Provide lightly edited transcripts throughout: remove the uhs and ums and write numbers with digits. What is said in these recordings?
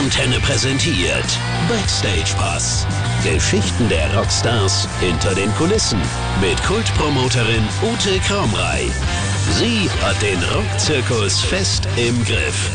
Antenne präsentiert Backstage Pass. Geschichten der Rockstars hinter den Kulissen mit Kultpromoterin Ute Kromrey. Sie hat den Rockzirkus fest im Griff.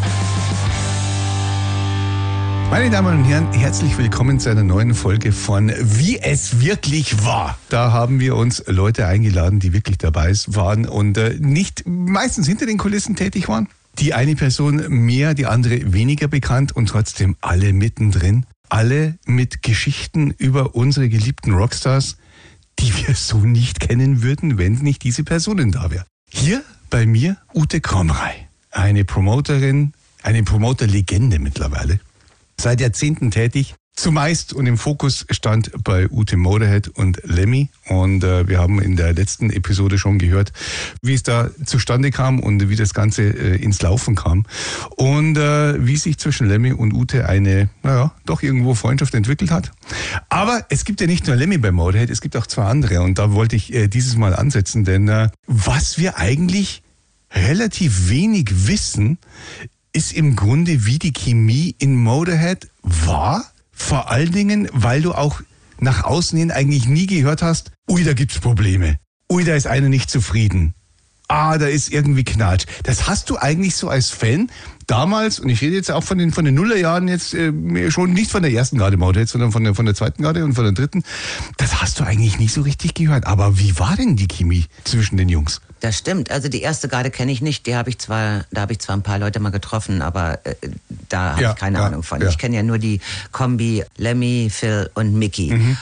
Meine Damen und Herren, herzlich willkommen zu einer neuen Folge von Wie es wirklich war. Da haben wir uns Leute eingeladen, die wirklich dabei waren und nicht meistens hinter den Kulissen tätig waren. Die eine Person mehr, die andere weniger bekannt und trotzdem alle mittendrin. Alle mit Geschichten über unsere geliebten Rockstars, die wir so nicht kennen würden, wenn nicht diese Personen da wären. Hier bei mir Ute Kromrey, eine Promoterin, eine Promoter-Legende mittlerweile. Seit Jahrzehnten tätig, zumeist und im Fokus stand bei Ute Motorhead und Lemmy. Und wir haben in der letzten Episode schon gehört, wie es da zustande kam und wie das Ganze ins Laufen kam. Und wie sich zwischen Lemmy und Ute eine, doch irgendwo Freundschaft entwickelt hat. Aber es gibt ja nicht nur Lemmy bei Motorhead, es gibt auch zwei andere. Und da wollte ich dieses Mal ansetzen, denn was wir eigentlich relativ wenig wissen, ist im Grunde, wie die Chemie in Motorhead war. Vor allen Dingen, weil du auch nach außen hin eigentlich nie gehört hast, ui, da gibt's Probleme. Ui, da ist einer nicht zufrieden. Ah, da ist irgendwie Knatsch. Das hast du eigentlich so als Fan damals, und ich rede jetzt auch von den Nullerjahren jetzt schon nicht von der ersten Garde Motorhead, sondern von der zweiten Garde und von der dritten. Das hast du eigentlich nicht so richtig gehört. Aber wie war denn die Chemie zwischen den Jungs? Das stimmt. Also die erste Garde kenne ich nicht. Da habe ich zwar ein paar Leute mal getroffen, aber da habe ich keine Ahnung von. Ja. Ich kenne ja nur die Kombi Lemmy, Phil und Mickey. Mhm.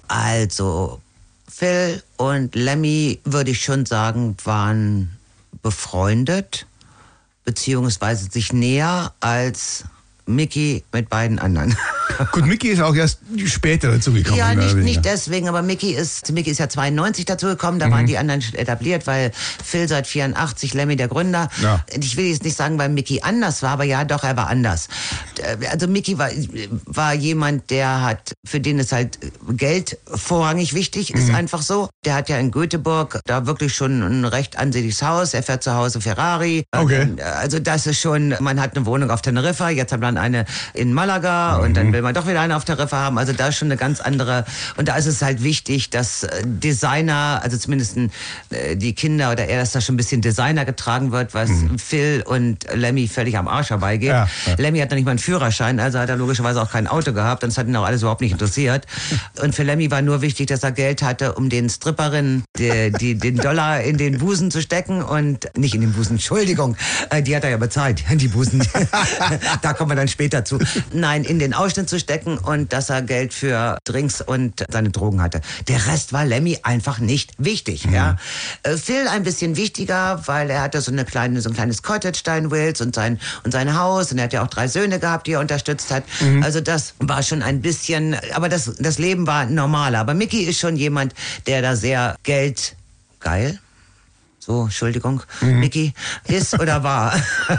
Also Phil und Lemmy, würde ich schon sagen, waren befreundet, beziehungsweise sich näher als Mickey mit beiden anderen. Gut, Mickey ist auch erst später dazu gekommen. Ja, nicht deswegen, aber Mickey ist ja 92 dazu gekommen, da waren die anderen etabliert, weil Phil seit 84, Lemmy der Gründer. Ja. Ich will jetzt nicht sagen, weil Mickey anders war, aber ja, doch, er war anders. Also Mickey war jemand, für den ist halt Geld vorrangig wichtig, ist einfach so. Der hat ja in Göteborg da wirklich schon ein recht ansehnliches Haus, er fährt zu Hause Ferrari. Okay. Also das ist schon, man hat eine Wohnung auf Teneriffa, jetzt hat man eine in Malaga und dann will man doch wieder eine auf Teneriffa haben. Also da ist schon eine ganz andere. Und da ist es halt wichtig, dass Designer, also zumindest die Kinder oder er, dass da schon ein bisschen Designer getragen wird, was Phil und Lemmy völlig am Arsch vorbeigeht. Ja. Lemmy hat noch nicht mal einen Führerschein, also hat er logischerweise auch kein Auto gehabt und das hat ihn auch alles überhaupt nicht interessiert. Und für Lemmy war nur wichtig, dass er Geld hatte, um den Stripperinnen den Dollar in den Busen zu stecken und nicht in den Busen, Entschuldigung, die hat er ja bezahlt, die Busen. Da kommen wir dann später zu. Nein, in den Ausschnitt zu stecken und dass er Geld für Drinks und seine Drogen hatte. Der Rest war Lemmy einfach nicht wichtig. Ja. Phil ein bisschen wichtiger, weil er hatte so ein kleines Cottage da in Wales und sein Haus und er hat ja auch 3 Söhne gehabt, die er unterstützt hat. Also das war schon ein bisschen, aber das Leben war normaler. Aber Mickey ist schon jemand, der da sehr geil, so, Entschuldigung, Mickey, ist oder war.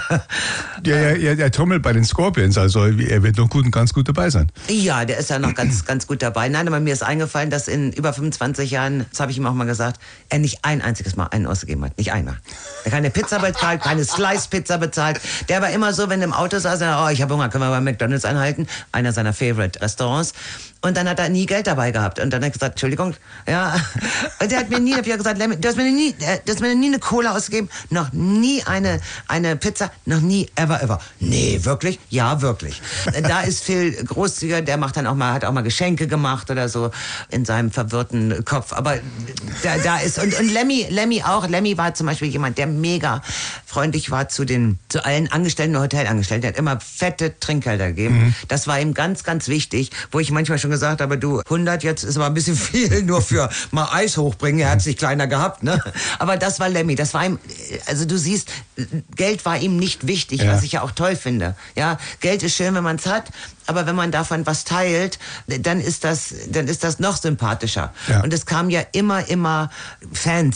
Der trommelt bei den Scorpions, also er wird noch ganz gut dabei sein. Ja, der ist ja noch ganz gut dabei. Nein, aber mir ist eingefallen, dass in über 25 Jahren, das habe ich ihm auch mal gesagt, er nicht ein einziges Mal einen ausgegeben hat. Nicht einmal. Er keine Pizza bezahlt, keine Slice-Pizza bezahlt. Der war immer so, wenn er im Auto saß, ich habe Hunger, können wir bei McDonald's anhalten? Einer seiner Favorite-Restaurants. Und dann hat er nie Geld dabei gehabt. Und dann hat er gesagt, Entschuldigung, ja. Und der hat mir nie, hab ich ja gesagt, Lemmy, du hast mir nie eine Cola ausgegeben, noch nie eine Pizza, noch nie, ever. Nee, wirklich? Ja, wirklich. Da ist Phil großzügiger, der hat auch mal Geschenke gemacht oder so in seinem verwirrten Kopf. Aber da ist, und Lemmy auch. Lemmy war zum Beispiel jemand, der mega freundlich war zu allen Angestellten und Hotelangestellten. Der hat immer fette Trinkgelder gegeben. Das war ihm ganz, ganz wichtig, wo ich manchmal schon gesagt habe, du, 100, jetzt ist aber ein bisschen viel, nur für mal Eis hochbringen, er hat sich kleiner gehabt, ne? Aber das war Lemmy, das war ihm, also du siehst, Geld war ihm nicht wichtig, was ich ja auch toll finde. Ja, Geld ist schön, wenn man es hat, aber wenn man davon was teilt, dann ist das noch sympathischer. Ja. Und es kamen ja immer Fans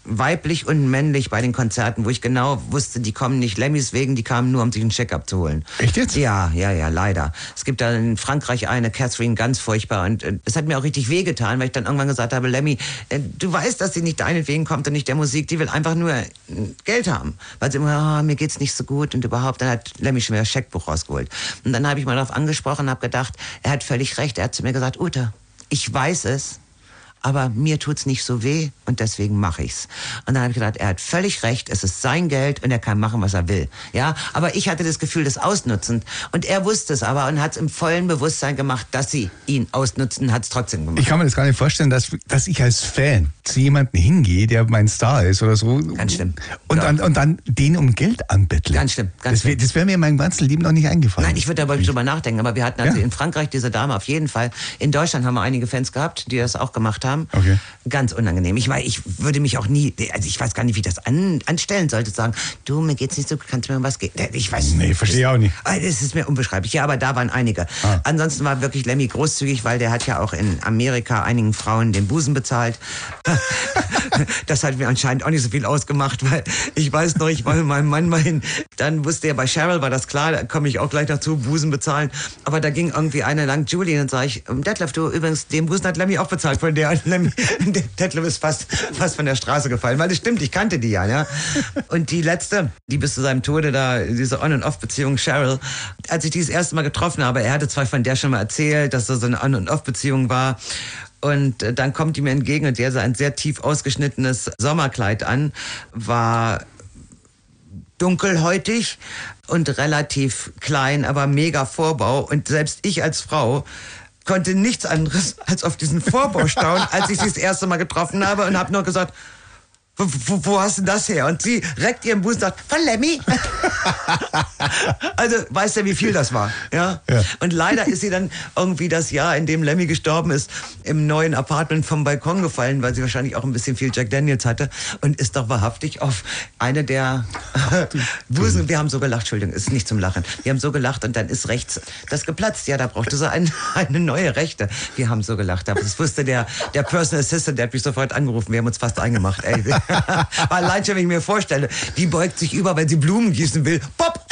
weiblich und männlich bei den Konzerten, wo ich genau wusste, die kommen nicht Lemmys wegen, die kamen nur, um sich einen Check-up zu holen. Echt jetzt? Ja, leider. Es gibt da in Frankreich eine, Catherine, ganz furchtbar. Und es hat mir auch richtig wehgetan, weil ich dann irgendwann gesagt habe, Lemmy, du weißt, dass sie nicht deinetwegen kommt und nicht der Musik, die will einfach nur Geld haben. Weil sie immer, mir geht's nicht so gut und überhaupt. Dann hat Lemmy schon wieder das Scheckbuch rausgeholt. Und dann habe ich mal darauf angesprochen und habe gedacht, er hat völlig recht. Er hat zu mir gesagt, Ute, ich weiß es, aber mir tut's nicht so weh und deswegen mache ich's. Und dann habe ich gedacht, er hat völlig recht, es ist sein Geld und er kann machen, was er will. Ja, aber ich hatte das Gefühl des Ausnutzens und er wusste es aber und hat es im vollen Bewusstsein gemacht, dass sie ihn ausnutzen, hat es trotzdem gemacht. Ich kann mir das gar nicht vorstellen, dass ich als Fan zu jemandem hingehe, der mein Star ist oder so. Ganz schlimm. Und dann den um Geld anbettle. Ganz schlimm. Ganz schlimm. Das wäre mir in meinem ganzen Leben noch nicht eingefallen. Nein, ich würde darüber drüber nachdenken, aber wir hatten also in Frankreich diese Dame auf jeden Fall. In Deutschland haben wir einige Fans gehabt, die das auch gemacht haben. Okay. Ganz unangenehm. Ich würde mich auch nie, also ich weiß gar nicht, wie ich das anstellen sollte, sagen, du, mir geht's nicht so, kannst du mir was geben? Ich weiß nicht. Nee, verstehe ich auch nicht. Das ist mir unbeschreiblich. Ja, aber da waren einige. Ansonsten war wirklich Lemmy großzügig, weil der hat ja auch in Amerika einigen Frauen den Busen bezahlt. Das hat mir anscheinend auch nicht so viel ausgemacht, weil ich weiß noch, ich war mit meinem Mann mal hin, dann wusste er, bei Cheryl war das klar, da komme ich auch gleich dazu, Busen bezahlen. Aber da ging irgendwie einer lang, Julie, und sage ich, Detlef, du, übrigens, den Busen hat Lemmy auch bezahlt von der. Detlef ist fast von der Straße gefallen, weil das stimmt, ich kannte die ja. Und die letzte, die bis zu seinem Tode da, diese On- und Off-Beziehung, Cheryl, als ich die das erste Mal getroffen habe, er hatte zwar von der schon mal erzählt, dass das so eine On- und Off-Beziehung war. Und dann kommt die mir entgegen und der sah ein sehr tief ausgeschnittenes Sommerkleid an, war dunkelhäutig und relativ klein, aber mega Vorbau. Und selbst ich als Frau konnte nichts anderes als auf diesen Vorbau staunen, als ich sie das erste Mal getroffen habe und habe nur gesagt, wo hast du das her? Und sie reckt ihren Busen und sagt, von Lemmy. Also, weißt du, wie viel das war? Ja? Und leider ist sie dann irgendwie das Jahr, in dem Lemmy gestorben ist, im neuen Apartment vom Balkon gefallen, weil sie wahrscheinlich auch ein bisschen viel Jack Daniels hatte und ist doch wahrhaftig auf eine der Busen. Wir haben so gelacht, Entschuldigung, ist nicht zum Lachen. Wir haben so gelacht und dann ist rechts das geplatzt. Ja, da brauchte sie eine neue Rechte. Wir haben so gelacht. Aber das wusste der Personal Assistant, der hat mich sofort angerufen. Wir haben uns fast eingemacht. Ey. Allein schon, wenn ich mir vorstelle, die beugt sich über, wenn sie Blumen gießen will. Pop!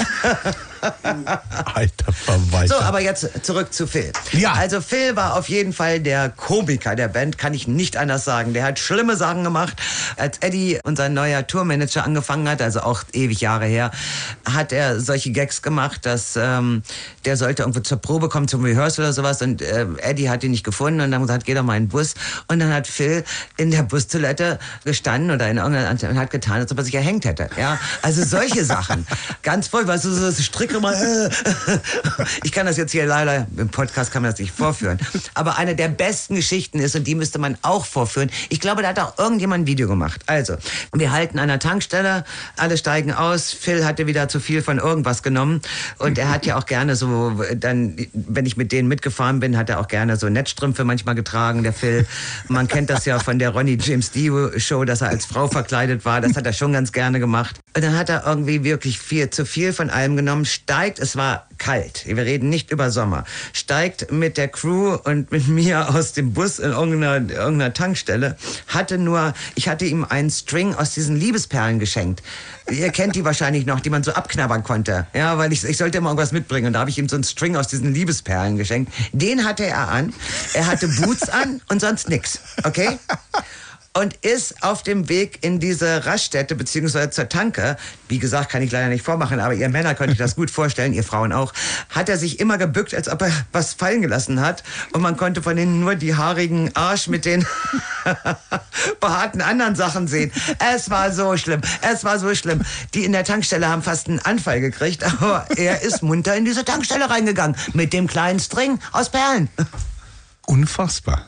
Alter Verwalter. So, aber jetzt zurück zu Phil. Ja. Also Phil war auf jeden Fall der Komiker der Band, kann ich nicht anders sagen. Der hat schlimme Sachen gemacht. Als Eddie, unser neuer Tourmanager, angefangen hat, also auch ewig Jahre her, hat er solche Gags gemacht, dass der sollte irgendwo zur Probe kommen, zum Rehearsal oder sowas und Eddie hat ihn nicht gefunden und dann gesagt, geh doch mal in den Bus. Und dann hat Phil in der Bustoilette gestanden oder in irgendeiner und hat getan, als ob er sich erhängt hätte. Ja? Also solche Sachen. Ganz voll, weißt du, so Stricke mal. Ich kann das jetzt hier leider, im Podcast kann man das nicht vorführen. Aber eine der besten Geschichten ist, und die müsste man auch vorführen, ich glaube, da hat auch irgendjemand ein Video gemacht. Also, wir halten an einer Tankstelle, alle steigen aus, Phil hatte wieder zu viel von irgendwas genommen und er hat ja auch gerne so, dann, wenn ich mit denen mitgefahren bin, hat er auch gerne so Netzstrümpfe manchmal getragen, der Phil. Man kennt das ja von der Ronnie James Dio Show, dass er als Frau verkleidet war, das hat er schon ganz gerne gemacht. Und dann hat er irgendwie wirklich zu viel von allem genommen, steigt, es war kalt, wir reden nicht über Sommer, steigt mit der Crew und mit mir aus dem Bus in irgendeiner Tankstelle, ich hatte ihm einen String aus diesen Liebesperlen geschenkt. Ihr kennt die wahrscheinlich noch, die man so abknabbern konnte. Ja, weil ich sollte immer irgendwas mitbringen und da habe ich ihm so einen String aus diesen Liebesperlen geschenkt. Den hatte er an, er hatte Boots an und sonst nix, okay? Und ist auf dem Weg in diese Raststätte beziehungsweise zur Tanke, wie gesagt, kann ich leider nicht vormachen, aber ihr Männer könnt euch das gut vorstellen, ihr Frauen auch, hat er sich immer gebückt, als ob er was fallen gelassen hat und man konnte von hinten nur die haarigen Arsch mit den behaarten anderen Sachen sehen. Es war so schlimm, Die in der Tankstelle haben fast einen Anfall gekriegt, aber er ist munter in diese Tankstelle reingegangen mit dem kleinen String aus Perlen. Unfassbar.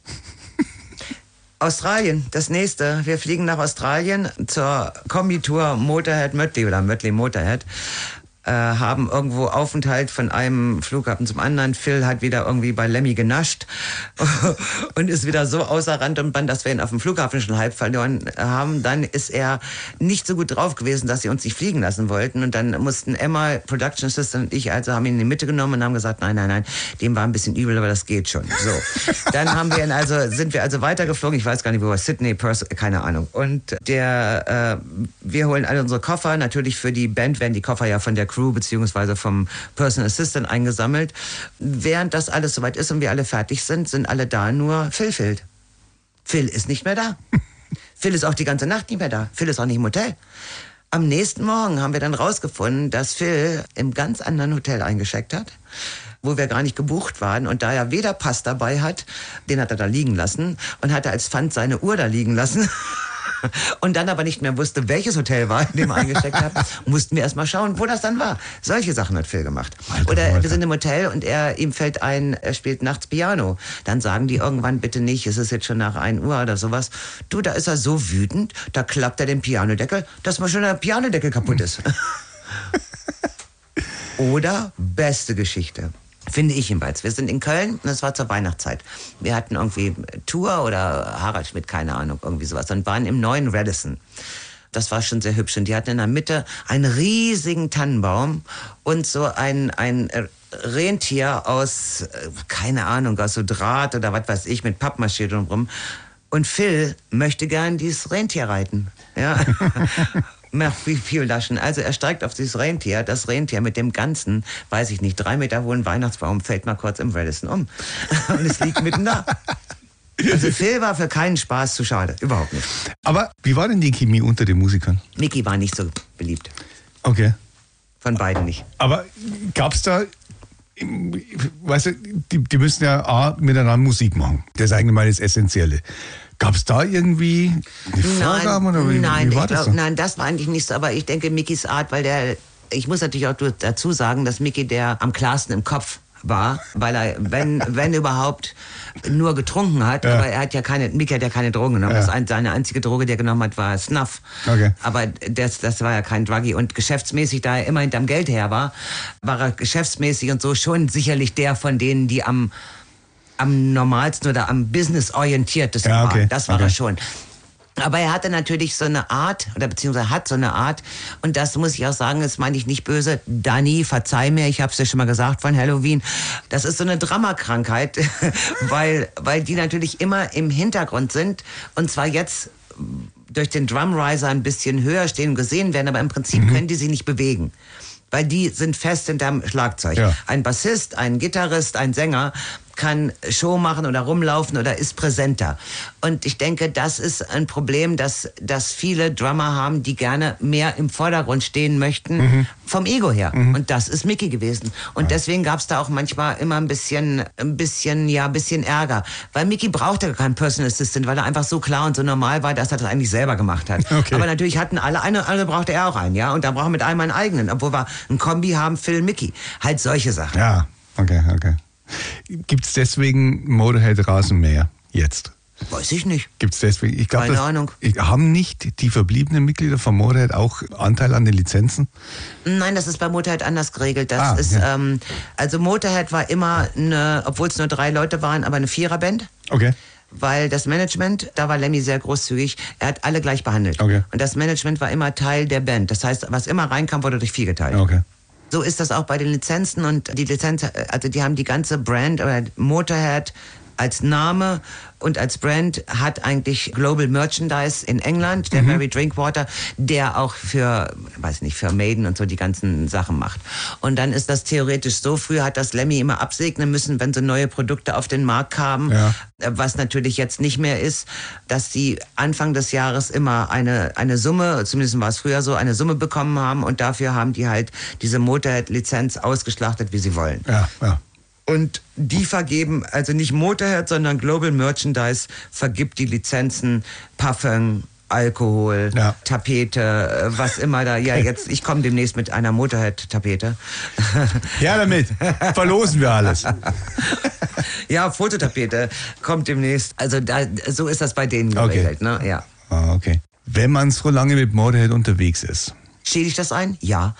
Australien, das nächste. Wir fliegen nach Australien zur Kombitour Motorhead Mötley oder Mötley Motorhead. haben irgendwo Aufenthalt von einem Flughafen zum anderen. Phil hat wieder irgendwie bei Lemmy genascht und ist wieder so außer Rand und Band, dass wir ihn auf dem Flughafen schon halb verloren haben. Dann ist er nicht so gut drauf gewesen, dass sie uns nicht fliegen lassen wollten. Und dann mussten Emma, Production Assistant und ich, also haben ihn in die Mitte genommen und haben gesagt, nein, dem war ein bisschen übel, aber das geht schon. So. Dann sind wir also weitergeflogen. Ich weiß gar nicht, wo war Sydney, Perth, keine Ahnung. Und wir holen alle unsere Koffer. Natürlich für die Band werden die Koffer ja von der Crew beziehungsweise vom Personal Assistant eingesammelt. Während das alles soweit ist und wir alle fertig sind alle da, nur Phil fehlt. Phil ist nicht mehr da. Phil ist auch die ganze Nacht nicht mehr da. Phil ist auch nicht im Hotel. Am nächsten Morgen haben wir dann rausgefunden, dass Phil im ganz anderen Hotel eingecheckt hat, wo wir gar nicht gebucht waren. Und da er weder Pass dabei hat, den hat er da liegen lassen und hatte als Pfand seine Uhr da liegen lassen. Und dann aber nicht mehr wusste, welches Hotel war, in dem er eingesteckt hat, mussten wir erst mal schauen, wo das dann war. Solche Sachen hat Phil gemacht. Oder wir sind im Hotel und ihm fällt ein, er spielt nachts Piano. Dann sagen die irgendwann, bitte nicht, es ist jetzt schon nach 1 Uhr oder sowas. Du, da ist er so wütend, da klappt er den Pianodeckel, dass mal schon der Pianodeckel kaputt ist. Oder, beste Geschichte, finde ich jedenfalls. Wir sind in Köln und es war zur Weihnachtszeit. Wir hatten irgendwie Tour oder Harald Schmidt, keine Ahnung, irgendwie sowas. Und waren im neuen Radisson. Das war schon sehr hübsch. Und die hatten in der Mitte einen riesigen Tannenbaum und so ein Rentier aus, keine Ahnung, aus so Draht oder was weiß ich, mit Pappmaché drumherum. Und Phil möchte gern dieses Rentier reiten. Ja. Wie viel Laschen. Also er steigt auf dieses Rentier. Das Rentier mit dem ganzen, weiß ich nicht, 3 Meter hohen Weihnachtsbaum fällt mal kurz im Radisson um. Und es liegt mitten da. Also Phil war für keinen Spaß zu schade. Überhaupt nicht. Aber wie war denn die Chemie unter den Musikern? Micky war nicht so beliebt. Okay. Von beiden nicht. Aber gab's da, weißt du, die müssen ja miteinander Musik machen. Das ist eigentlich mal das Essentielle. Gab es da irgendwie eine Vorgaben? Nein, wie war das so? Nein, das war eigentlich nicht so. Aber ich denke, Mickys Art, weil ich muss natürlich auch dazu sagen, dass Micky der am klarsten im Kopf war, weil er, wenn überhaupt, nur getrunken hat. Ja. Aber Micky hat ja keine Drogen genommen. Ja. Seine einzige Droge, die er genommen hat, war Snuff. Okay. Aber das war ja kein Druggie. Und geschäftsmäßig, da er immer hinterm Geld her war er geschäftsmäßig und so schon sicherlich der von denen, die am normalsten oder am business-orientiertesten waren. Das war er schon. Aber er hatte natürlich so eine Art, oder beziehungsweise hat so eine Art, und das muss ich auch sagen, das meine ich nicht böse, Dani, verzeih mir, ich habe es dir schon mal gesagt von Halloween, das ist so eine Dramakrankheit, weil die natürlich immer im Hintergrund sind, und zwar jetzt durch den Drumriser ein bisschen höher stehen und gesehen werden, aber im Prinzip können die sich nicht bewegen. Weil die sind fest hinterm Schlagzeug. Ja. Ein Bassist, ein Gitarrist, ein Sänger kann Show machen oder rumlaufen oder ist präsenter. Und ich denke, das ist ein Problem, dass viele Drummer haben, die gerne mehr im Vordergrund stehen möchten, vom Ego her. Und das ist Micky gewesen. Und deswegen gab es da auch manchmal immer ein bisschen Ärger. Weil Micky brauchte keinen Personal Assistant, weil er einfach so klar und so normal war, dass er das eigentlich selber gemacht hat. Okay. Aber natürlich hatten alle brauchte er auch einen, ja. Und da brauchen wir mit einem einen eigenen. Obwohl wir ein Kombi haben, Phil, Micky. Halt solche Sachen. Ja, okay. Gibt es deswegen Motorhead Rasenmäher jetzt? Weiß ich nicht. Gibt es deswegen? Ich glaub, keine Ahnung. Haben nicht die verbliebenen Mitglieder von Motorhead auch Anteil an den Lizenzen? Nein, das ist bei Motorhead anders geregelt. Also Motorhead war immer obwohl es nur 3 Leute waren, aber eine 4er-Band. Okay. Weil das Management, da war Lemmy sehr großzügig, er hat alle gleich behandelt. Okay. Und das Management war immer Teil der Band. Das heißt, was immer reinkam, wurde durch 4 geteilt. Okay. So ist das auch bei den Lizenzen, und die Lizenz, also die haben die ganze Brand, oder Motorhead als Name und als Brand hat eigentlich Global Merchandise in England, der Mary Drinkwater, der auch für Maiden und so die ganzen Sachen macht. Und dann ist das theoretisch so, früher hat das Lemmy immer absegnen müssen, wenn so neue Produkte auf den Markt kamen, was natürlich jetzt nicht mehr ist, dass sie Anfang des Jahres immer eine Summe, zumindest war es früher so, eine Summe bekommen haben, und dafür haben die halt diese Motorhead-Lizenz ausgeschlachtet, wie sie wollen. Ja. Und die vergeben, also nicht Motorhead, sondern Global Merchandise vergibt die Lizenzen, Parfum, Alkohol, Tapete, was immer da. Ja, jetzt, ich komme demnächst mit einer Motorhead-Tapete. Ja, damit verlosen wir alles. Ja, Fototapete kommt demnächst. Also so ist das bei denen geregelt, ne? Ja. Okay. Wenn man so lange mit Motorhead unterwegs ist, Schädigt das ein? Ja.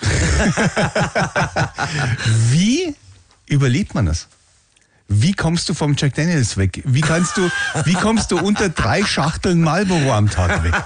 Wie überlebt man das? Wie kommst du vom Jack Daniels weg? Wie kommst du unter 3 Schachteln Marlboro am Tag weg?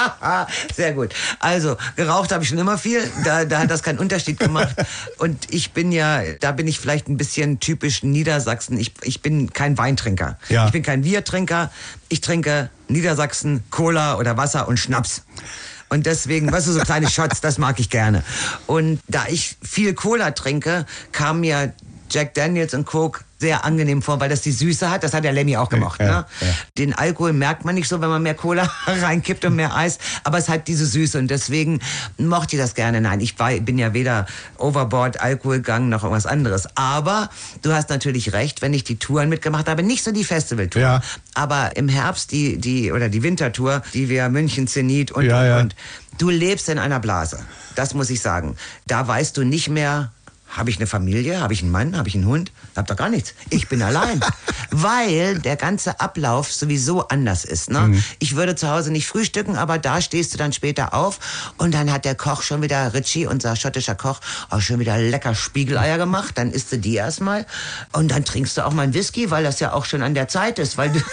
Sehr gut. Also, geraucht habe ich schon immer viel. Da hat das keinen Unterschied gemacht. Und da bin ich vielleicht ein bisschen typisch Niedersachsen. Ich bin kein Weintrinker. Ja. Ich bin kein Biertrinker. Ich trinke Niedersachsen Cola oder Wasser und Schnaps. Und deswegen, weißt du, so kleine Shots, das mag ich gerne. Und da ich viel Cola trinke, kam mir Jack Daniels und Coke sehr angenehm vor, weil das die Süße hat. Das hat der Lemmy auch gemacht. Ja, ne? ja. Den Alkohol merkt man nicht so, wenn man mehr Cola reinkippt und mehr Eis. Aber es hat diese Süße und deswegen mochte ich das gerne. Nein, ich bin ja weder Overboard, Alkoholgang noch irgendwas anderes. Aber du hast natürlich recht, wenn ich die Touren mitgemacht habe, nicht so die Festivaltour. Ja. Aber im Herbst die Wintertour, die wir München, Zenit und. Du lebst in einer Blase. Das muss ich sagen. Da weißt du nicht mehr, habe ich eine Familie? Habe ich einen Mann? Habe ich einen Hund? Hab doch gar nichts. Ich bin allein. Weil der ganze Ablauf sowieso anders ist. Ne? Mhm. Ich würde zu Hause nicht frühstücken, aber da stehst du dann später auf und dann hat der Koch schon wieder, Richie, unser schottischer Koch, auch schon wieder lecker Spiegeleier gemacht. Dann isst du die erstmal und dann trinkst du auch mal einen Whisky, weil das ja auch schon an der Zeit ist. Weil du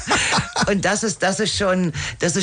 und das ist schon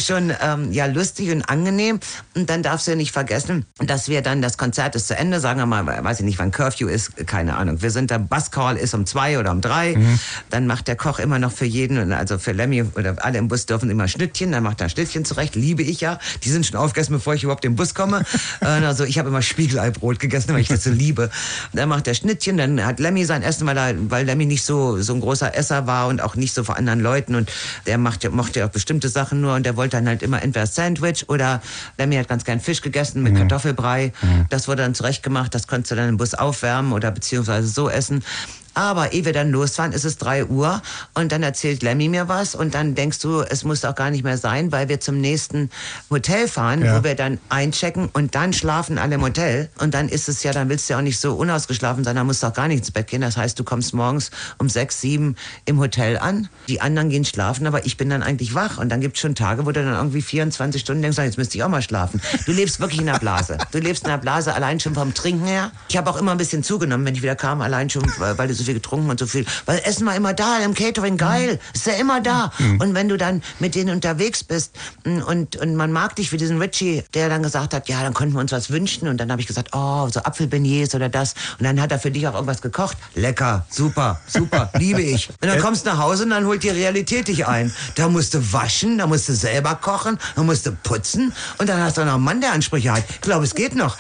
ja lustig und angenehm. Und dann darfst du ja nicht vergessen, dass wir dann, das Konzert ist zu Ende, sagen wir mal, weiß ich nicht, wann Curfew ist, keine Ahnung. Wir sind da, Buscall ist um 2 oder um 3. Mhm. Dann macht der Koch immer noch für jeden, also für Lemmy oder alle im Bus dürfen immer Schnittchen, dann macht er Schnittchen zurecht, liebe ich ja. Die sind schon aufgegessen, bevor ich überhaupt in den Bus komme. Also ich habe immer Spiegeleibrot gegessen, weil ich das so liebe. Dann macht er Schnittchen, dann hat Lemmy sein Essen, weil Lemmy nicht so ein großer Esser war und auch nicht so vor anderen Leuten und der mochte ja auch bestimmte Sachen nur und der wollte dann halt immer entweder Sandwich oder Lemmy hat ganz gern Fisch gegessen mit Kartoffelbrei. Das wurde dann zurechtgemacht, das konntest du dann im Bus aufwärmen oder beziehungsweise so essen. Aber ehe wir dann losfahren, ist es 3 Uhr und dann erzählt Lemmy mir was und dann denkst du, es muss auch gar nicht mehr sein, weil wir zum nächsten Hotel fahren, wo wir dann einchecken und dann schlafen alle im Hotel und dann ist es ja, dann willst du ja auch nicht so unausgeschlafen sein, dann musst du auch gar nicht ins Bett gehen. Das heißt, du kommst morgens um 6, 7 im Hotel an, die anderen gehen schlafen, aber ich bin dann eigentlich wach und dann gibt es schon Tage, wo du dann irgendwie 24 Stunden denkst, jetzt müsste ich auch mal schlafen. Du lebst wirklich in einer Blase. Du lebst in einer Blase allein schon vom Trinken her. Ich habe auch immer ein bisschen zugenommen, wenn ich wieder kam, allein schon, weil du so viel getrunken und so viel. Weil Essen war immer da, im Catering, geil. Ist ja immer da. Und wenn du dann mit denen unterwegs bist und man mag dich wie diesen Richie, der dann gesagt hat, ja, dann könnten wir uns was wünschen. Und dann habe ich gesagt, oh, so Apfelbeignets oder das. Und dann hat er für dich auch irgendwas gekocht. Lecker, super, liebe ich. Und dann kommst du nach Hause und dann holt die Realität dich ein. Da musst du waschen, da musst du selber kochen, da musst du putzen. Und dann hast du noch einen Mann, der Ansprüche hat. Ich glaube, es geht noch.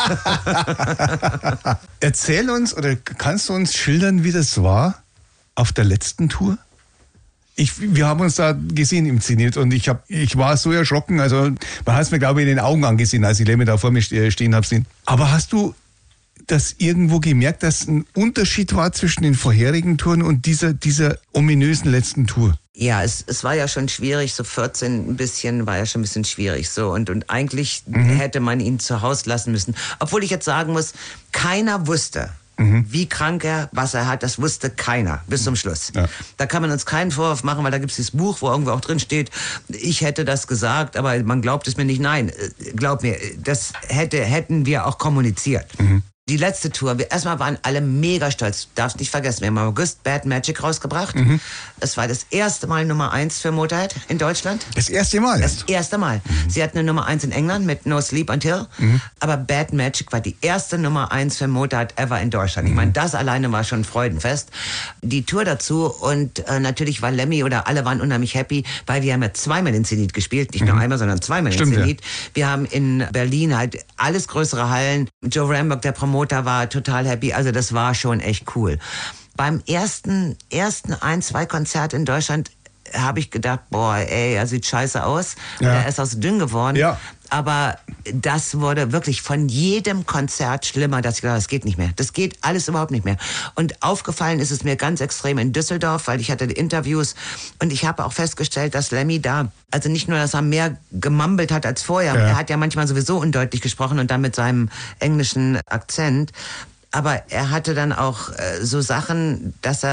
Erzähl uns oder kannst du uns schildern, wie das war auf der letzten Tour? Wir haben uns da gesehen im Zenit und ich war so erschrocken, also man hat es mir, glaube ich, in den Augen angesehen, als ich Lemmy da vor mir stehen habe sehen. Aber hast du das irgendwo gemerkt, dass ein Unterschied war zwischen den vorherigen Touren und dieser ominösen letzten Tour? Ja, es war ja schon schwierig, so 14 ein bisschen, war ja schon ein bisschen schwierig so und eigentlich hätte man ihn zu Hause lassen müssen. Obwohl ich jetzt sagen muss, keiner wusste, wie krank er, was er hat, das wusste keiner bis zum Schluss. Ja. Da kann man uns keinen Vorwurf machen, weil da gibt es dieses Buch, wo irgendwo auch drin steht, ich hätte das gesagt, aber man glaubt es mir nicht. Nein, glaub mir, das hätten wir auch kommuniziert. Die letzte Tour, erstmal waren alle mega stolz. Du darfst nicht vergessen, wir haben im August Bad Magic rausgebracht. Es war das erste Mal Nummer 1 für Motorhead in Deutschland. Das erste Mal? Das erste Mal. Sie hatten eine Nummer 1 in England mit No Sleep Until. Aber Bad Magic war die erste Nummer 1 für Motorhead ever in Deutschland. Ich meine, das alleine war schon ein Freudenfest. Die Tour dazu und natürlich war Lemmy oder alle waren unheimlich happy, weil wir haben ja zweimal in Zenit gespielt. Nicht nur einmal, sondern zweimal in Zenit. Ja. Wir haben in Berlin halt alles größere Hallen. Joe Ramberg, der Promoter, war total happy. Also das war schon echt cool. Beim ersten 1-2 Konzert in Deutschland habe ich gedacht, boah, ey, er sieht scheiße aus. Ja. Er ist auch so dünn geworden. Ja. Aber das wurde wirklich von jedem Konzert schlimmer, dass ich gedacht habe, das geht nicht mehr. Das geht alles überhaupt nicht mehr. Und aufgefallen ist es mir ganz extrem in Düsseldorf, weil ich hatte Interviews und ich habe auch festgestellt, dass Lemmy da, also nicht nur, dass er mehr gemumbelt hat als vorher, er hat ja manchmal sowieso undeutlich gesprochen und dann mit seinem englischen Akzent, aber er hatte dann auch so Sachen, dass er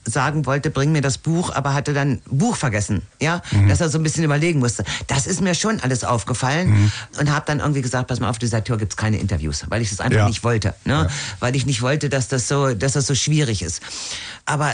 sagen wollte, bring mir das Buch, aber hatte dann Buch vergessen, ja, dass er so ein bisschen überlegen musste. Das ist mir schon alles aufgefallen und habe dann irgendwie gesagt, pass mal auf, dieser Tour gibt's keine Interviews, weil ich das einfach nicht wollte, ne? Weil ich nicht wollte, dass das so schwierig ist. Aber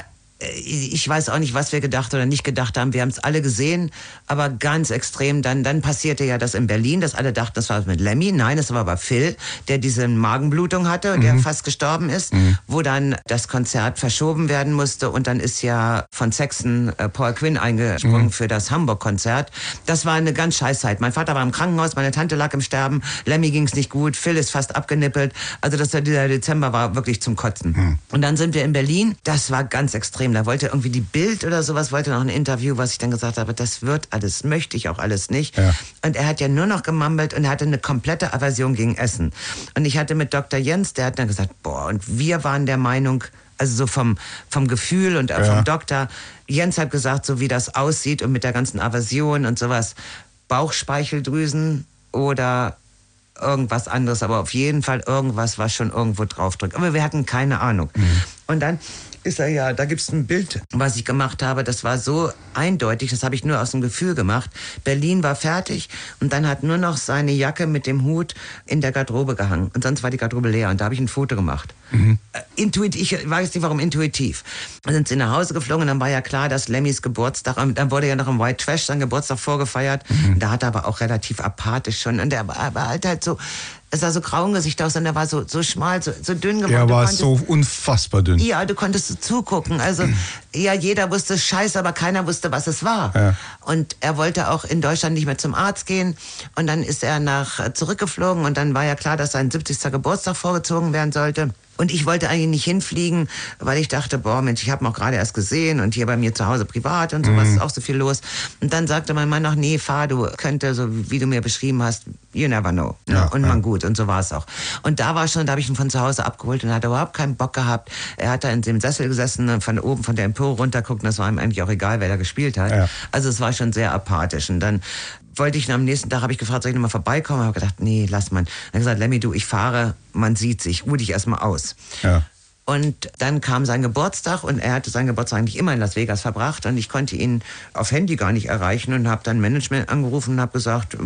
ich weiß auch nicht, was wir gedacht oder nicht gedacht haben. Wir haben es alle gesehen, aber ganz extrem. Dann passierte ja das in Berlin, dass alle dachten, das war mit Lemmy. Nein, es war aber Phil, der diese Magenblutung hatte, der fast gestorben ist, wo dann das Konzert verschoben werden musste. Und dann ist ja von Saxon Paul Quinn eingesprungen für das Hamburg-Konzert. Das war eine ganz scheiß Zeit. Mein Vater war im Krankenhaus, meine Tante lag im Sterben, Lemmy ging es nicht gut, Phil ist fast abgenippelt. Also dieser Dezember war wirklich zum Kotzen. Und dann sind wir in Berlin. Das war ganz extrem. Da wollte irgendwie die Bild oder sowas, wollte noch ein Interview, was ich dann gesagt habe, das wird alles, möchte ich auch alles nicht. Ja. Und er hat ja nur noch gemummelt und er hatte eine komplette Aversion gegen Essen. Und ich hatte mit Dr. Jens, der hat dann gesagt, boah, und wir waren der Meinung, also so vom Gefühl und vom Doktor, Jens hat gesagt, so wie das aussieht und mit der ganzen Aversion und sowas, Bauchspeicheldrüsen oder irgendwas anderes, aber auf jeden Fall irgendwas, was schon irgendwo draufdrückt. Aber wir hatten keine Ahnung. Und dann ist er ja, da gibt's ein Bild, was ich gemacht habe, das war so eindeutig, das habe ich nur aus dem Gefühl gemacht. Berlin war fertig und dann hat nur noch seine Jacke mit dem Hut in der Garderobe gehangen und sonst war die Garderobe leer und da habe ich ein Foto gemacht. Intuitiv, ich weiß nicht warum intuitiv. Dann sind sie nach Hause geflogen und dann war ja klar, dass Lemmys Geburtstag, dann wurde ja noch im White Trash sein Geburtstag vorgefeiert. Da hat er aber auch relativ apathisch schon und der war halt so, es sah so grau im Gesicht aus und er war so schmal, so dünn geworden. Er war so unfassbar dünn. Ja, du konntest so zugucken. Also, ja, jeder wusste Scheiße, aber keiner wusste, was es war. Ja. Und er wollte auch in Deutschland nicht mehr zum Arzt gehen. Und dann ist er zurückgeflogen und dann war ja klar, dass sein 70. Geburtstag vorgezogen werden sollte. Und ich wollte eigentlich nicht hinfliegen, weil ich dachte, boah, Mensch, ich habe ihn auch gerade erst gesehen und hier bei mir zu Hause privat und sowas ist auch so viel los. Und dann sagte mein Mann noch, nee, fahr, du könnte, so wie du mir beschrieben hast, you never know. Ja, und man gut, und so war es auch. Und da habe ich ihn von zu Hause abgeholt und hat überhaupt keinen Bock gehabt. Er hat da in dem Sessel gesessen und von oben von der Empore runterguckt und das war ihm eigentlich auch egal, wer da gespielt hat. Ja. Also es war schon sehr apathisch. Und dann wollte ich am nächsten Tag, habe ich gefragt, soll ich nochmal vorbeikommen? Ich habe gedacht, nee, lass mal. Dann habe ich gesagt, Lemmy, du, ich fahre, man sieht sich, ruh dich erstmal aus. Ja. Und dann kam sein Geburtstag und er hatte seinen Geburtstag eigentlich immer in Las Vegas verbracht und ich konnte ihn auf Handy gar nicht erreichen und habe dann Management angerufen und habe gesagt,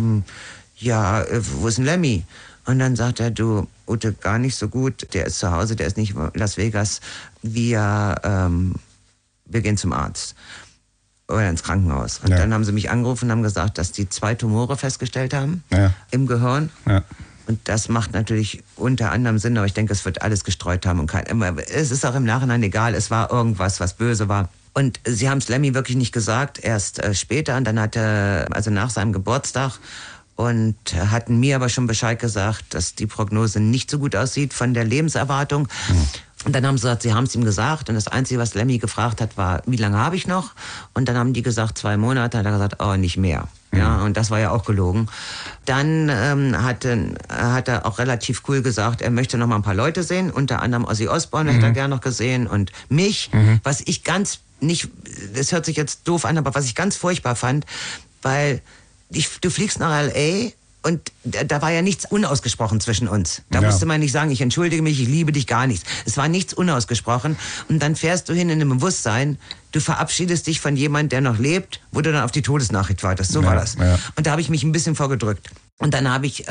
ja, wo ist denn Lemmy? Und dann sagt er, du, Ute, gar nicht so gut, der ist zu Hause, der ist nicht in Las Vegas, wir gehen zum Arzt. Oder ins Krankenhaus. Und dann haben sie mich angerufen und haben gesagt, dass die 2 Tumore festgestellt haben im Gehirn. Ja. Und das macht natürlich unter anderem Sinn, aber ich denke, es wird alles gestreut haben. Und es ist auch im Nachhinein egal, es war irgendwas, was böse war. Und sie haben es Lemmy wirklich nicht gesagt, erst später. Und dann also nach seinem Geburtstag, und hatten mir aber schon Bescheid gesagt, dass die Prognose nicht so gut aussieht von der Lebenserwartung. Und dann haben sie gesagt, sie haben es ihm gesagt. Und das Einzige, was Lemmy gefragt hat, war, wie lange habe ich noch? Und dann haben die gesagt, 2 Monate. Hat er gesagt, oh, nicht mehr. Ja, und das war ja auch gelogen. Dann hat er auch relativ cool gesagt, er möchte noch mal ein paar Leute sehen. Unter anderem Ozzy Osbourne hätte er gern noch gesehen. Und mich, was ich das hört sich jetzt doof an, aber was ich ganz furchtbar fand, weil du fliegst nach L.A., und da war ja nichts unausgesprochen zwischen uns. Da musste man nicht sagen, ich entschuldige mich, ich liebe dich, gar nichts. Es war nichts unausgesprochen. Und dann fährst du hin in dem Bewusstsein, du verabschiedest dich von jemandem, der noch lebt, wo du dann auf die Todesnachricht wartest. So war das. Ja. Und da habe ich mich ein bisschen vorgedrückt. Und dann habe ich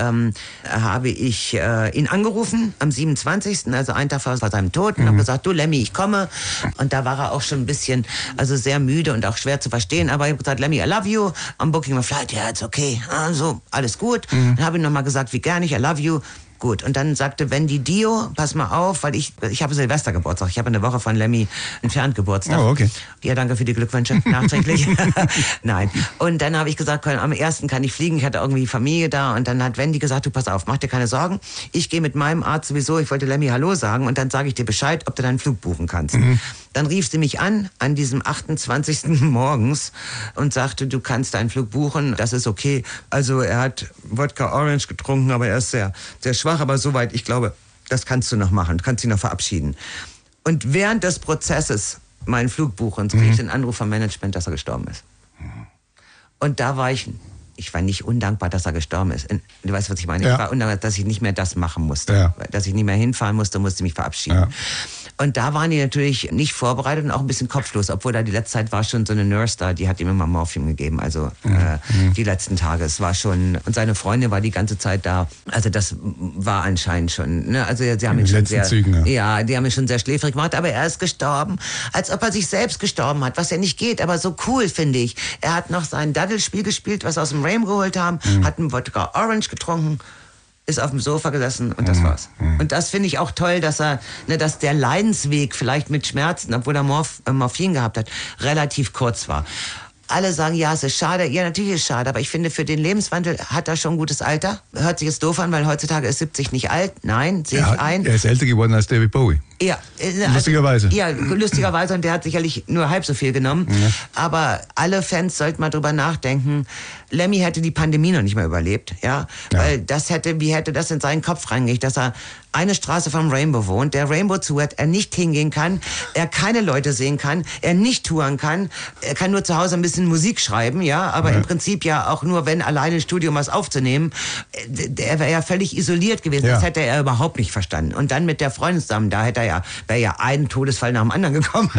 ihn angerufen am 27., also einen Tag vor seinem Tod, und habe gesagt, du Lemmy, ich komme. Und da war er auch schon ein bisschen, also sehr müde und auch schwer zu verstehen. Aber ich habe gesagt, Lemmy, I love you. I'm booking my flight. Ja, it's okay. Also, alles gut. Dann habe ich nochmal gesagt, wie gern ich, I love you. Gut, und dann sagte Wendy Dio, pass mal auf, weil ich habe Silvestergeburtstag. Ich habe eine Woche von Lemmy entfernt Geburtstag. Oh, okay. Ja, danke für die Glückwünsche, nachträglich. Nein. Und dann habe ich gesagt, am 1. kann ich fliegen. Ich hatte irgendwie Familie da. Und dann hat Wendy gesagt, du pass auf, mach dir keine Sorgen. Ich gehe mit meinem Arzt sowieso, ich wollte Lemmy Hallo sagen. Und dann sage ich dir Bescheid, ob du deinen Flug buchen kannst. Dann rief sie mich an diesem 28. morgens und sagte, du kannst deinen Flug buchen, das ist okay. Also er hat Wodka Orange getrunken, aber er ist sehr, sehr schwach. Aber soweit, ich glaube, das kannst du noch machen, du kannst ihn noch verabschieden. Und während des Prozesses meinen Flug buchen, kriege ich den Anruf vom Management, dass er gestorben ist. Und da war ich war nicht undankbar, dass er gestorben ist. Du weißt, was ich meine? Ja. Ich war undankbar, dass ich nicht mehr das machen musste. Ja. Dass ich nicht mehr hinfahren musste mich verabschieden. Ja. Und da waren die natürlich nicht vorbereitet und auch ein bisschen kopflos, obwohl da die letzte Zeit war schon so eine Nurse da, die hat ihm immer Morphium gegeben, also die letzten Tage. Es war schon, und seine Freundin war die ganze Zeit da. Also das war anscheinend schon, ne? Also sie haben ihn schon sehr, Zügen, ja, die haben ihn schon sehr schläfrig gemacht, aber er ist gestorben, als ob er sich selbst gestorben hat, was ja nicht geht, aber so cool, finde ich. Er hat noch sein Daddelspiel gespielt, was wir aus dem Rainbow geholt haben, hat einen Wodka Orange getrunken, ist auf dem Sofa gesessen und das war's. Und das finde ich auch toll, dass er, ne, dass der Leidensweg vielleicht mit Schmerzen, obwohl er Morphin gehabt hat, relativ kurz war. Alle sagen, ja, es ist schade. Ja, natürlich ist es schade, aber ich finde, für den Lebenswandel hat er schon ein gutes Alter. Hört sich jetzt doof an, weil heutzutage ist 70 nicht alt. Nein, sehe ich ein. Er ist älter geworden als David Bowie. Ja, lustigerweise. Ja, lustigerweise, und der hat sicherlich nur halb so viel genommen. Ja. Aber alle Fans sollten mal drüber nachdenken. Lemmy hätte die Pandemie noch nicht mehr überlebt, ja. Weil wie hätte das in seinen Kopf reingelegt, dass er eine Straße vom Rainbow wohnt, der Rainbow zu hat, er nicht hingehen kann, er keine Leute sehen kann, er nicht touren kann, er kann nur zu Hause ein bisschen Musik schreiben, ja, aber im Prinzip ja auch nur, wenn alleine im Studio was aufzunehmen. Er wäre ja völlig isoliert gewesen, das hätte er überhaupt nicht verstanden. Und dann mit der Freundin zusammen, da hätte er wäre ja ein Todesfall nach dem anderen gekommen.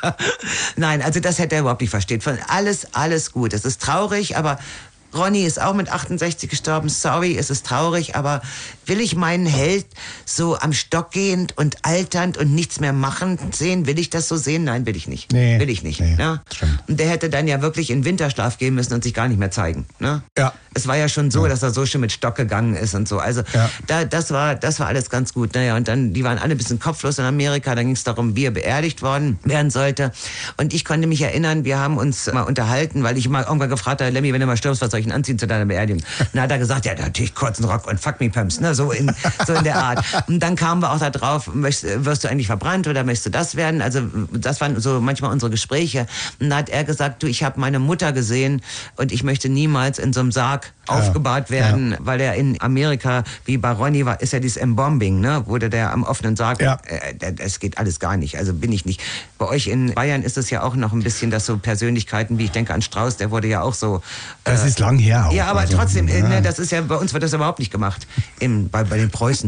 Nein, also das hätte er überhaupt nicht verstehen. Von alles gut. Es ist traurig, aber Ronny ist auch mit 68 gestorben. Sorry, es ist traurig, aber will ich meinen Held so am Stock gehend und alternd und nichts mehr machen sehen? Will ich das so sehen? Nein, will ich nicht. Nee, will ich nicht. Nee, ja? Und der hätte dann ja wirklich in Winterschlaf gehen müssen und sich gar nicht mehr zeigen. Ne? Ja. Es war ja schon so, dass er so schon mit Stock gegangen ist und so. Also das war alles ganz gut. Naja, und dann, die waren alle ein bisschen kopflos in Amerika. Dann ging es darum, wie er beerdigt werden sollte. Und ich konnte mich erinnern, wir haben uns mal unterhalten, weil ich mal irgendwann gefragt habe, Lemmy, wenn du mal stirbst, was soll ich denn anziehen zu deiner Beerdigung? Dann hat er gesagt, ja, natürlich kurzen Rock und Fuck Me Pumps, ne? so in der Art. Und dann kamen wir auch da drauf, wirst du eigentlich verbrannt oder möchtest du das werden? Also das waren so manchmal unsere Gespräche. Und dann hat er gesagt, du, ich habe meine Mutter gesehen und ich möchte niemals in so einem Sarg aufgebahrt werden, weil er in Amerika, wie bei Ronny war, ist ja dieses Embombing, ne? Wurde der am offenen Sarg, das geht alles gar nicht, also bin ich nicht. Bei euch in Bayern ist es ja auch noch ein bisschen, dass so Persönlichkeiten, wie ich denke an Strauß, der wurde ja auch so... Das ist lang her auch. Ja, aber also, trotzdem, ne, das ist ja, bei uns wird das überhaupt nicht gemacht, bei den Preußen.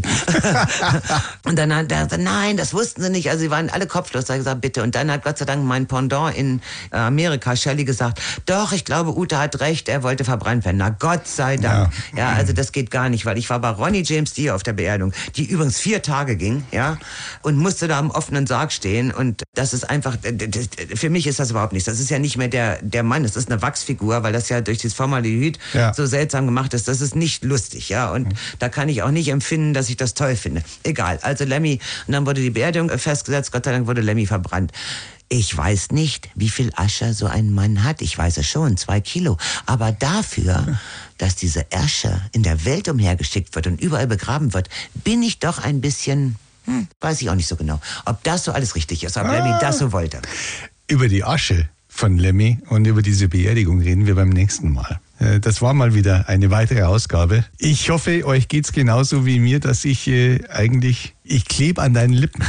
Und dann hat er gesagt, nein, das wussten sie nicht, also sie waren alle kopflos, da hat er gesagt, bitte. Und dann hat Gott sei Dank mein Pendant in Amerika, Shelley, gesagt, doch, ich glaube, Ute hat recht, er wollte verbrannt werden. Na Gott sei Dank. Ja, also das geht gar nicht, weil ich war bei Ronny James Dio auf der Beerdigung, die übrigens 4 Tage ging, ja, und musste da am offenen Sarg stehen und das ist einfach, für mich ist das überhaupt nichts. Das ist ja nicht mehr der Mann, das ist eine Wachsfigur, weil das ja durch dieses Formaldehyd so seltsam gemacht ist. Das ist nicht lustig, ja, und da kann ich auch nicht empfinden, dass ich das toll finde. Egal, also Lemmy, und dann wurde die Beerdigung festgesetzt, Gott sei Dank wurde Lemmy verbrannt. Ich weiß nicht, wie viel Asche so ein Mann hat. Ich weiß es schon, 2 Kilo. Aber dafür, dass diese Asche in der Welt umhergeschickt wird und überall begraben wird, bin ich doch ein bisschen, weiß ich auch nicht so genau, ob das so alles richtig ist, ob Lemmy das so wollte. Über die Asche von Lemmy und über diese Beerdigung reden wir beim nächsten Mal. Das war mal wieder eine weitere Ausgabe. Ich hoffe, euch geht's genauso wie mir, dass ich ich klebe an deinen Lippen.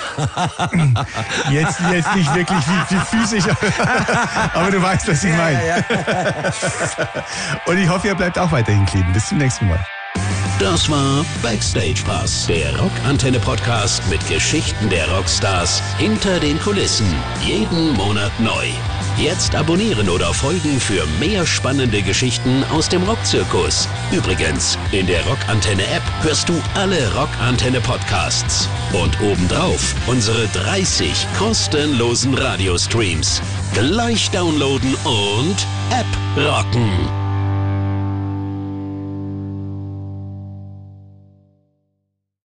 Jetzt nicht wirklich wie physisch, aber du weißt, was ich meine. Ja. Und ich hoffe, ihr bleibt auch weiterhin kleben. Bis zum nächsten Mal. Das war Backstage Pass, der Rockantenne-Podcast mit Geschichten der Rockstars hinter den Kulissen. Jeden Monat neu. Jetzt abonnieren oder folgen für mehr spannende Geschichten aus dem Rockzirkus. Übrigens, in der Rockantenne-App hörst du alle Rockantenne-Podcasts. Und obendrauf unsere 30 kostenlosen Radiostreams. Gleich downloaden und App rocken.